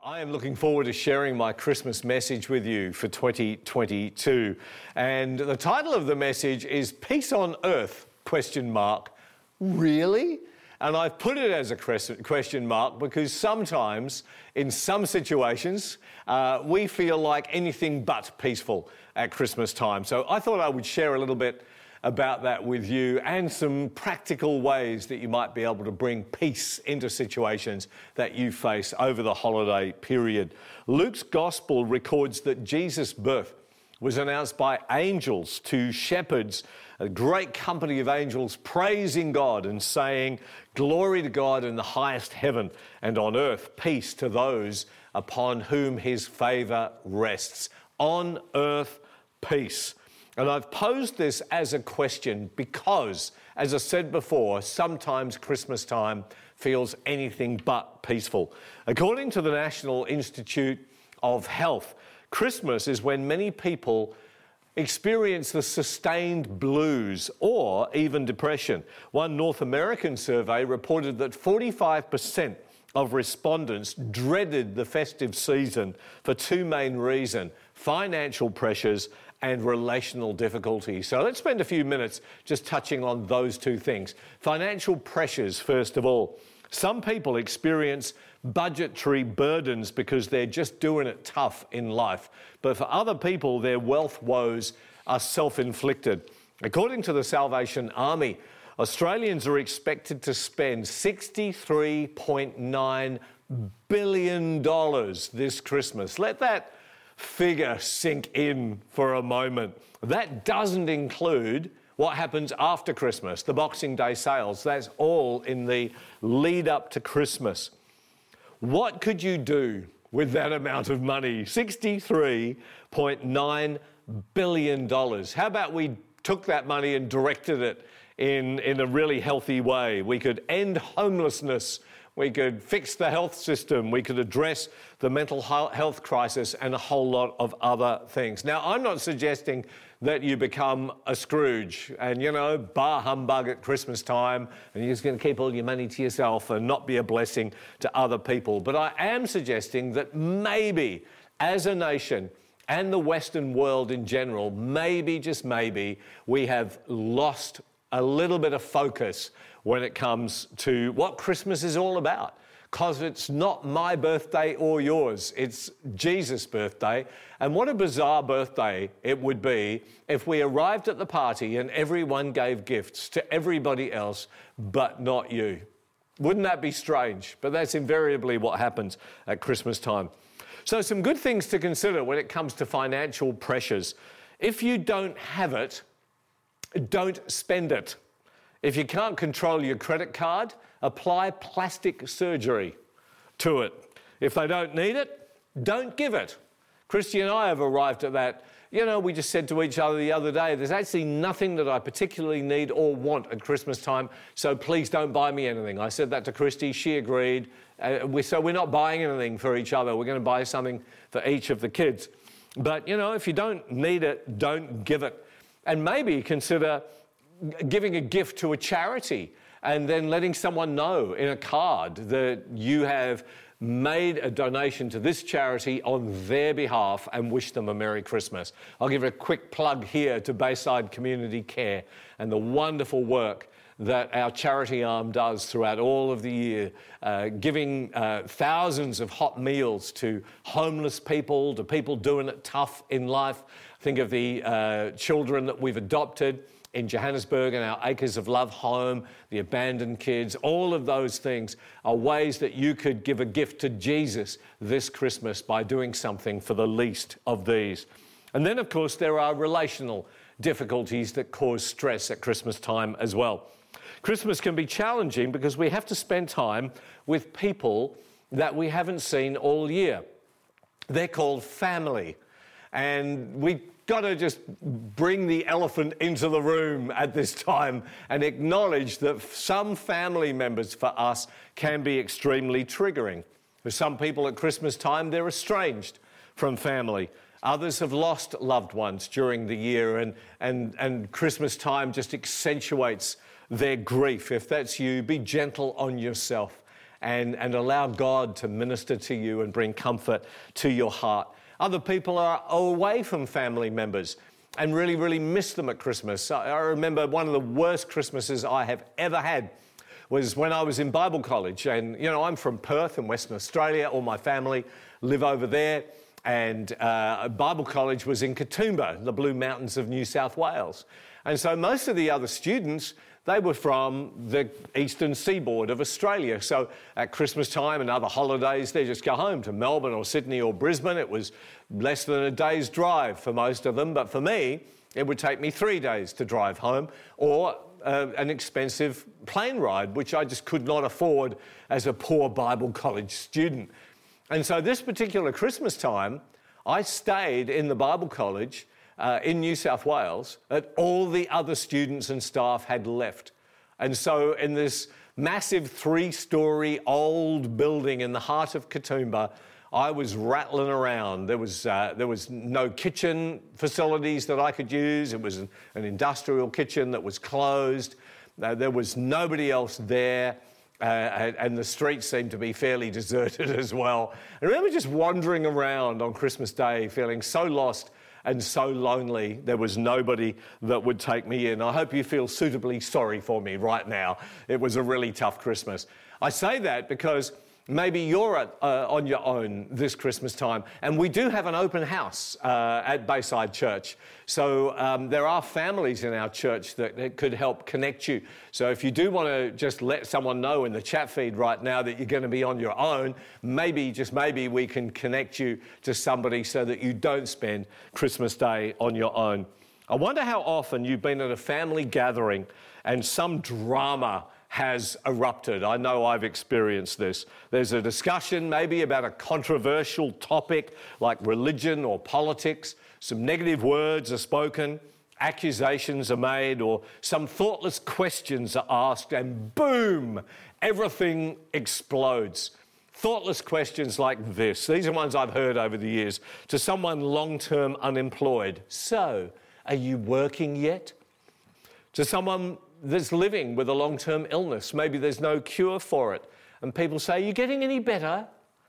I am looking forward to sharing my Christmas message with you for 2022. And the title of the message is Peace on Earth, ? Really? And I've put it as a question mark because sometimes, in some situations, we feel like anything but peaceful at Christmas time. So I thought I would share a little bit about that with you and some practical ways that you might be able to bring peace into situations that you face over the holiday period. Luke's Gospel records that Jesus' birth was announced by angels to shepherds, a great company of angels praising God and saying, "Glory to God in the highest heaven, and on earth peace to those upon whom his favour rests." On earth, peace. And I've posed this as a question because, as I said before, sometimes Christmas time feels anything but peaceful. According to the National Institute of Health, Christmas is when many people experience the sustained blues or even depression. One North American survey reported that 45% of respondents dreaded the festive season for two main reasons: financial pressures and relational difficulties. So let's spend a few minutes just touching on those two things. Financial pressures, first of all. Some people experience budgetary burdens because they're just doing it tough in life. But for other people, their wealth woes are self-inflicted. According to the Salvation Army, Australians are expected to spend $63.9 billion this Christmas. Let that figure sink in for a moment. That doesn't include what happens after Christmas, the Boxing Day sales. That's all in the lead up to Christmas. What could you do with that amount of money? $63.9 billion. How about we took that money and directed it in a really healthy way? We could end homelessness. We could fix the health system. We could address the mental health crisis and a whole lot of other things. Now, I'm not suggesting that you become a Scrooge and, bar humbug at Christmas time and you're just going to keep all your money to yourself and not be a blessing to other people. But I am suggesting that maybe, as a nation and the Western world in general, maybe, just maybe, we have lost a little bit of focus when it comes to what Christmas is all about. Because it's not my birthday or yours, it's Jesus' birthday. And what a bizarre birthday it would be if we arrived at the party and everyone gave gifts to everybody else but not you. Wouldn't that be strange? But that's invariably what happens at Christmas time. So some good things to consider when it comes to financial pressures. If you don't have it, don't spend it. If you can't control your credit card, apply plastic surgery to it. If they don't need it, don't give it. Christy and I have arrived at that. We just said to each other the other day, there's actually nothing that I particularly need or want at Christmas time, so please don't buy me anything. I said that to Christy, she agreed. So we're not buying anything for each other. We're going to buy something for each of the kids. But, if you don't need it, don't give it. And maybe consider giving a gift to a charity and then letting someone know in a card that you have made a donation to this charity on their behalf and wish them a Merry Christmas. I'll give a quick plug here to Bayside Community Care and the wonderful work that our charity arm does throughout all of the year, giving thousands of hot meals to homeless people, to people doing it tough in life. Think of the children that we've adopted in Johannesburg and our Acres of Love home, the abandoned kids. All of those things are ways that you could give a gift to Jesus this Christmas by doing something for the least of these. And then, of course, there are relational difficulties that cause stress at Christmas time as well. Christmas can be challenging because we have to spend time with people that we haven't seen all year. They're called family. And we got to just bring the elephant into the room at this time and acknowledge that some family members for us can be extremely triggering. For some people at Christmas time, they're estranged from family. Others have lost loved ones during the year, and Christmas time just accentuates their grief. If that's you, be gentle on yourself and allow God to minister to you and bring comfort to your heart. Other people are away from family members and really, really miss them at Christmas. I remember one of the worst Christmases I have ever had was when I was in Bible college. And, you know, I'm from Perth in Western Australia. All my family live over there. And Bible college was in Katoomba, the Blue Mountains of New South Wales. And so most of the other students, they were from the eastern seaboard of Australia. So at Christmas time and other holidays, they just go home to Melbourne or Sydney or Brisbane. It was less than a day's drive for most of them. But for me, it would take me 3 days to drive home, or an expensive plane ride, which I just could not afford as a poor Bible college student. And so this particular Christmas time, I stayed in the Bible college in New South Wales, that all the other students and staff had left. And so in this massive 3-story old building in the heart of Katoomba, I was rattling around. There was no kitchen facilities that I could use. It was an industrial kitchen that was closed. There was nobody else there. And the streets seemed to be fairly deserted as well. I remember just wandering around on Christmas Day, feeling so lost and so lonely. There was nobody that would take me in. I hope you feel suitably sorry for me right now. It was a really tough Christmas. I say that because maybe you're on your own this Christmas time, and we do have an open house at Bayside Church. So there are families in our church that could help connect you. So if you do want to just let someone know in the chat feed right now that you're going to be on your own, maybe, just maybe, we can connect you to somebody so that you don't spend Christmas Day on your own. I wonder how often you've been at a family gathering and some drama has erupted. I know I've experienced this. There's a discussion maybe about a controversial topic like religion or politics. Some negative words are spoken, accusations are made, or some thoughtless questions are asked, and boom, everything explodes. Thoughtless questions like this. These are ones I've heard over the years. To someone long-term unemployed: so, are you working yet? To someone that's living with a long-term illness, maybe there's no cure for it, and people say, are you getting any better?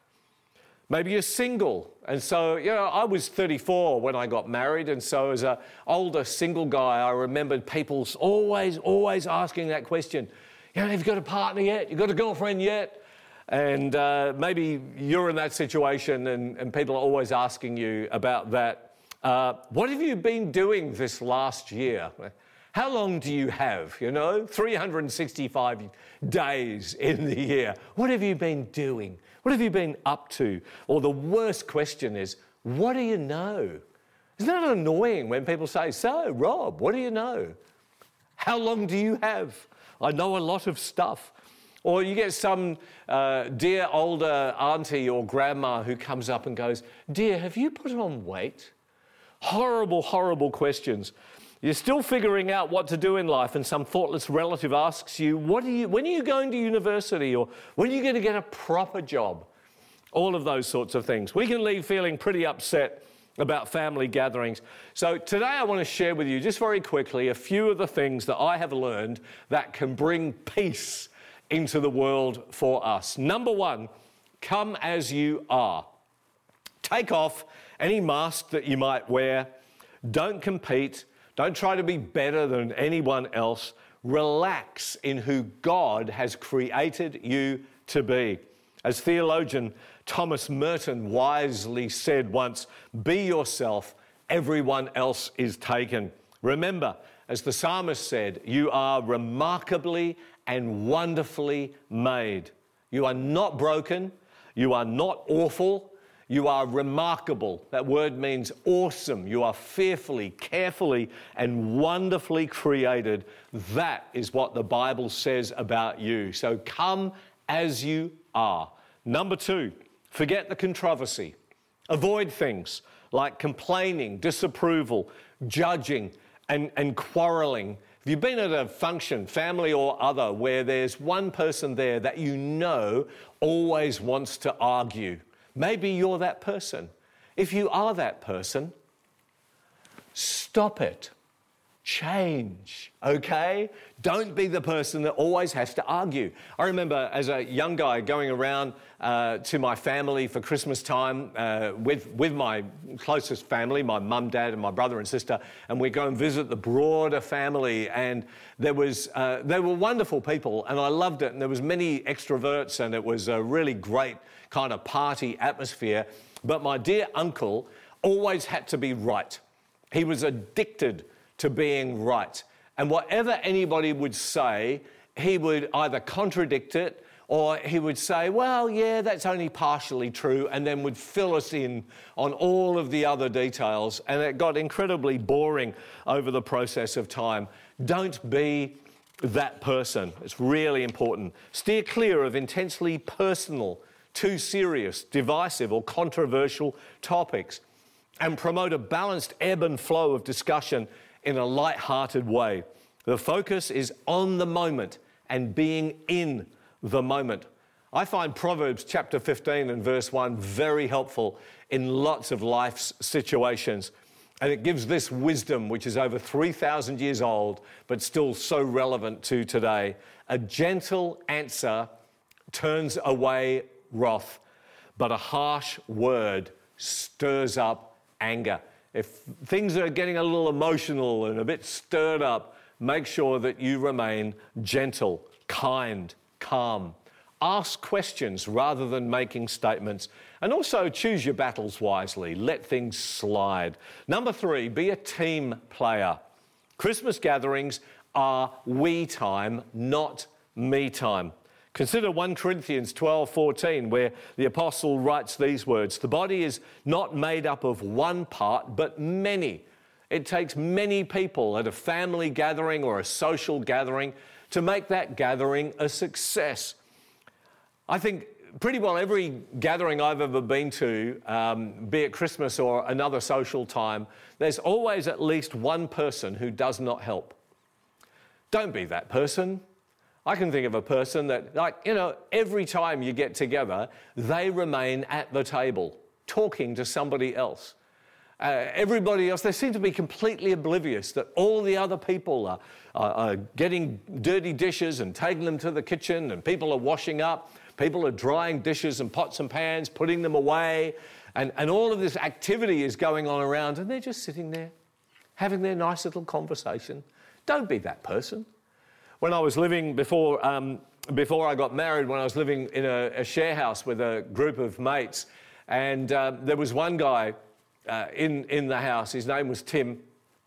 Maybe you're single, and so, you know, I was 34 when I got married, and so as an older single guy, I remembered people always asking that question. You know, have you got a partner yet? You got a girlfriend yet? And maybe you're in that situation, and people are always asking you about that. What have you been doing this last year? How long do you have? You know, 365 days in the year. What have you been doing? What have you been up to? Or the worst question is, what do you know? Isn't that annoying when people say, so, Rob, what do you know? How long do you have? I know a lot of stuff. Or you get some dear older auntie or grandma who comes up and goes, dear, have you put on weight? Horrible, horrible questions. You're still figuring out what to do in life, and some thoughtless relative asks you, when are you going to university, or when are you going to get a proper job? All of those sorts of things. We can leave feeling pretty upset about family gatherings. So today I want to share with you, just very quickly, a few of the things that I have learned that can bring peace into the world for us. Number one, come as you are. Take off any mask that you might wear. Don't compete. Don't try to be better than anyone else. Relax in who God has created you to be. As theologian Thomas Merton wisely said once, be yourself, everyone else is taken. Remember, as the psalmist said, you are remarkably and wonderfully made. You are not broken. You are not awful. You are remarkable. That word means awesome. You are fearfully, carefully, and wonderfully created. That is what the Bible says about you. So come as you are. Number two, forget the controversy. Avoid things like complaining, disapproval, judging, and quarreling. If you've been at a function, family or other, where there's one person there that you know always wants to argue, maybe you're that person. If you are that person, stop it. change, okay? Don't be the person that always has to argue. I remember as a young guy going around to my family for Christmas time with my closest family, my mum, dad, and my brother and sister, and we'd go and visit the broader family, and they were wonderful people, and I loved it, and there was many extroverts, and it was a really great kind of party atmosphere, but my dear uncle always had to be right. He was addicted to being right. And whatever anybody would say, he would either contradict it or he would say, well, yeah, that's only partially true, and then would fill us in on all of the other details. And it got incredibly boring over the process of time. Don't be that person. It's really important. Steer clear of intensely personal, too serious, divisive, or controversial topics, and promote a balanced ebb and flow of discussion in a light-hearted way. The focus is on the moment and being in the moment. I find Proverbs chapter 15 and verse 1 very helpful in lots of life's situations. And it gives this wisdom, which is over 3,000 years old, but still so relevant to today. A gentle answer turns away wrath, but a harsh word stirs up anger. If things are getting a little emotional and a bit stirred up, make sure that you remain gentle, kind, calm. Ask questions rather than making statements. And also choose your battles wisely. Let things slide. Number 3, be a team player. Christmas gatherings are we time, not me time. Consider 1 Corinthians 12:14, where the apostle writes these words, "The body is not made up of one part, but many. It takes many people at a family gathering or a social gathering to make that gathering a success." I think pretty well every gathering I've ever been to, be it Christmas or another social time, there's always at least one person who does not help. Don't be that person. I can think of a person that, every time you get together, they remain at the table talking to somebody else. Everybody else, they seem to be completely oblivious that all the other people are getting dirty dishes and taking them to the kitchen, and people are washing up, people are drying dishes and pots and pans, putting them away, and all of this activity is going on around, and they're just sitting there having their nice little conversation. Don't be that person. When I was living, before I got married, when I was living in a share house with a group of mates, and there was one guy in the house, his name was Tim,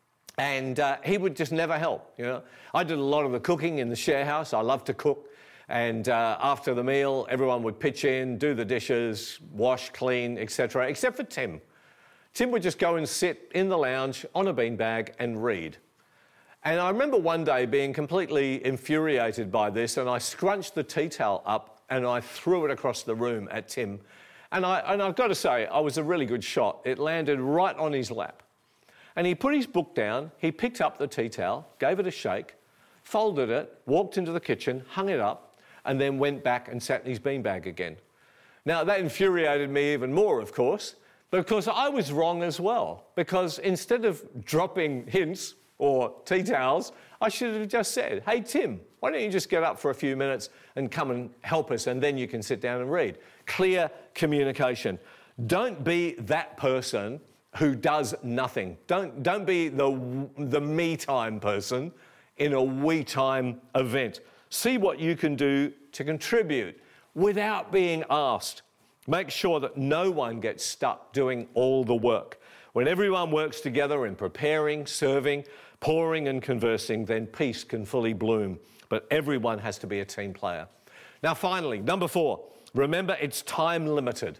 and he would just never help, I did a lot of the cooking in the share house. I love to cook, and after the meal, everyone would pitch in, do the dishes, wash, clean, etc., except for Tim. Tim would just go and sit in the lounge on a beanbag and read. And I remember one day being completely infuriated by this, and I scrunched the tea towel up and I threw it across the room at Tim. And I've got to say, I was a really good shot. It landed right on his lap. And he put his book down, he picked up the tea towel, gave it a shake, folded it, walked into the kitchen, hung it up, and then went back and sat in his beanbag again. Now, that infuriated me even more, of course, but of course I was wrong as well, because instead of dropping hints or tea towels, I should have just said, "Hey, Tim, why don't you just get up for a few minutes and come and help us, and then you can sit down and read." Clear communication. Don't be that person who does nothing. Don't be the me time person in a we time event. See what you can do to contribute without being asked. Make sure that no one gets stuck doing all the work. When everyone works together in preparing, serving, pouring and conversing, then peace can fully bloom. But everyone has to be a team player. Now finally, number 4, remember it's time limited.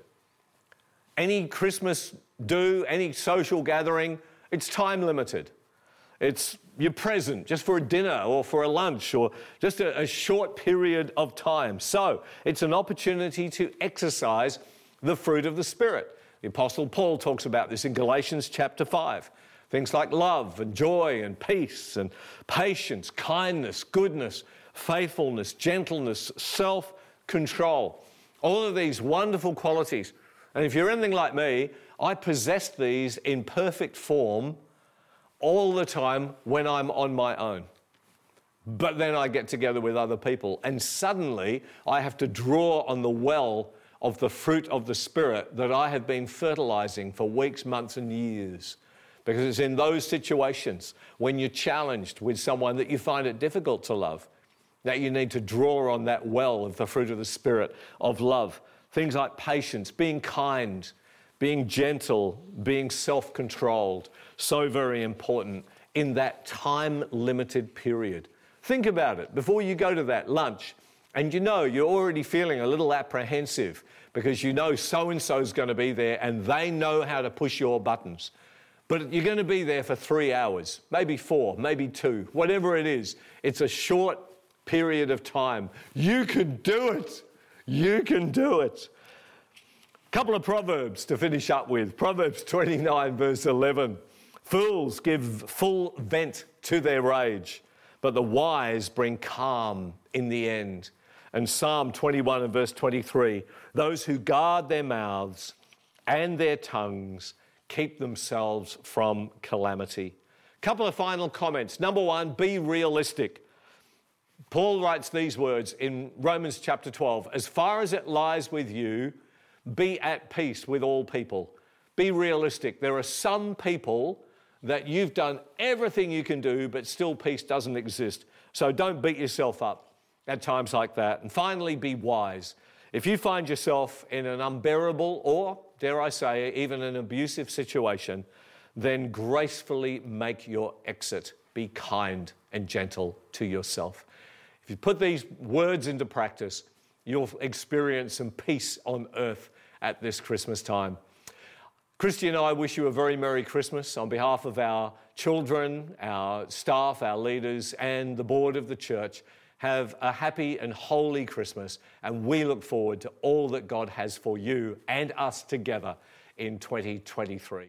Any Christmas do, any social gathering, it's time limited. You're present just for a dinner or for a lunch or just a short period of time. So it's an opportunity to exercise the fruit of the Spirit. The Apostle Paul talks about this in Galatians chapter 5. Things like love and joy and peace and patience, kindness, goodness, faithfulness, gentleness, self-control. All of these wonderful qualities. And if you're anything like me, I possessed these in perfect form all the time when I'm on my own. But then I get together with other people, and suddenly I have to draw on the well of the fruit of the Spirit that I have been fertilizing for weeks, months, and years. Because it's in those situations when you're challenged with someone that you find it difficult to love, that you need to draw on that well of the fruit of the Spirit of love. Things like patience, being kind, being gentle, being self-controlled, so very important in that time-limited period. Think about it. Before you go to that lunch, and you know you're already feeling a little apprehensive because you know so-and-so is going to be there and they know how to push your buttons. But you're going to be there for 3 hours, maybe 4, maybe 2, whatever it is. It's a short period of time. You can do it. You can do it. A couple of Proverbs to finish up with. Proverbs 29, verse 11. Fools give full vent to their rage, but the wise bring calm in the end. And Psalm 21 and verse 23, those who guard their mouths and their tongues keep themselves from calamity. Couple of final comments. Number one, be realistic. Paul writes these words in Romans chapter 12, as far as it lies with you, be at peace with all people. Be realistic. There are some people that you've done everything you can do, but still peace doesn't exist. So don't beat yourself up at times like that. And finally, be wise. If you find yourself in an unbearable or, dare I say, even an abusive situation, then gracefully make your exit. Be kind and gentle to yourself. If you put these words into practice, you'll experience some peace on earth at this Christmas time. Christy and I wish you a very Merry Christmas on behalf of our children, our staff, our leaders, and the board of the church. Have a happy and holy Christmas, and we look forward to all that God has for you and us together in 2023.